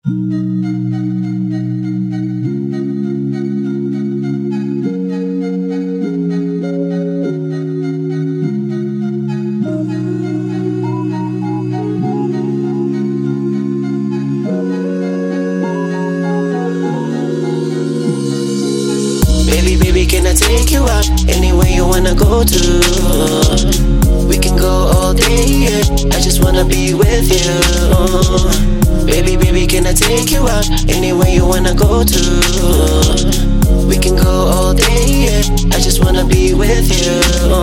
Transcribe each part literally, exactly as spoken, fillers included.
Baby, baby, can I take you out anywhere you wanna go to? We can go all day, yeah. I just wanna be with you. Baby, baby, can I take you out anywhere you wanna go to? We can go all day, yeah. I just wanna be with you.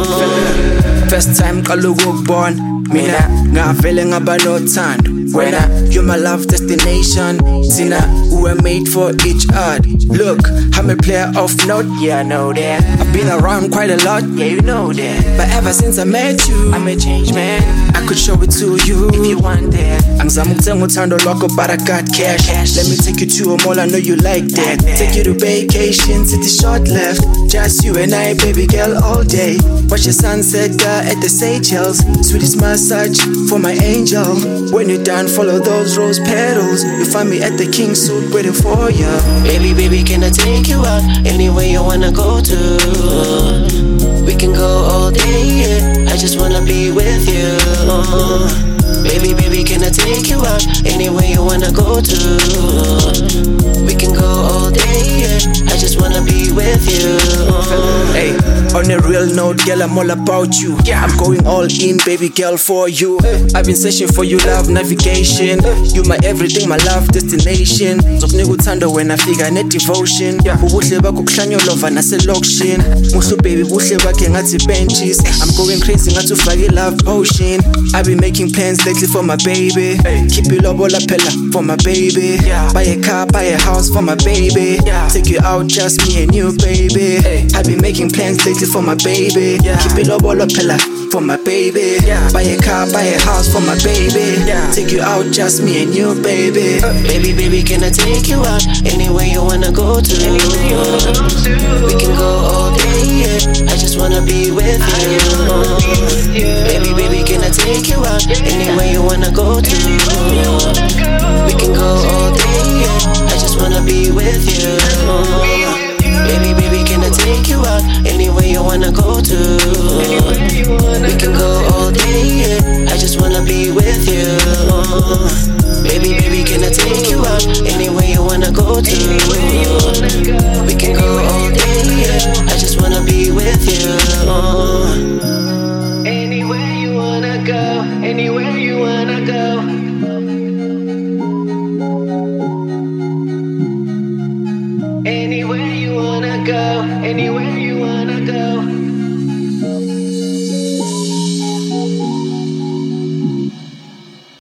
First time kalugo born, mina ngavele ngaba nothando. Wena, you're my love destination. Tina, we were made for each other. Look, I'm a player of note. Yeah, I know that. I've been around quite a lot. Yeah, you know that. But ever since I met you, I'm a changed man. I could show it to you if you want that. Angizama ukuthenga uthando lwakho, but I got cash. cash. Let me take you to a mall, I know you like that. Like that. Take you to vacation, city short left. Just you and I, baby girl, all day. Watch the sunset uh, at the Seychelles. Sweetest massage for my angel. When you're done, follow those rose petals. You find me at the King Suit waiting for you. Baby, baby, can I take you out anywhere you wanna go to? We can go all day, yeah. I just wanna be with you. Baby, baby, can I take you out anywhere you wanna go to? We can go all day, yeah. I just wanna be with you. Hey, on a real note, girl, I'm all about you. Yeah, I'm going all in, baby girl, for you. I've been searching for you, love navigation. You my everything, my love destination. Zokunika uthando when I figure net devotion. Ubuhle bakho kuhlanya lova naselokshin. Muhle baby, buhle bakhe ngathi benches. I'm going crazy ngathi ufake love potion. I've been making plans lately for my baby. Keep it lobola pella for my baby. Buy a car, buy a house for my baby. Take you out, just me and you, baby. I've been making plans lately for my baby. Keep it lobola pella for my baby. Buy a car, buy a house for my baby. Take you out, just me and you, baby. Baby, baby, can I take you out anywhere you wanna go to? We can go all day, yeah. I just wanna be with you. Baby, baby, can I take you out anywhere you wanna go to? We can go all day, yeah. I just wanna be with you. Baby, baby, can I take you out anywhere you wanna go to? We can go all day, yeah. I just wanna be with you. Baby, baby, can I take you out anywhere you wanna go to? We can go all day, yeah. I just wanna be with you. Anywhere you wanna go, anywhere you wanna go. Anywhere you wanna go, anywhere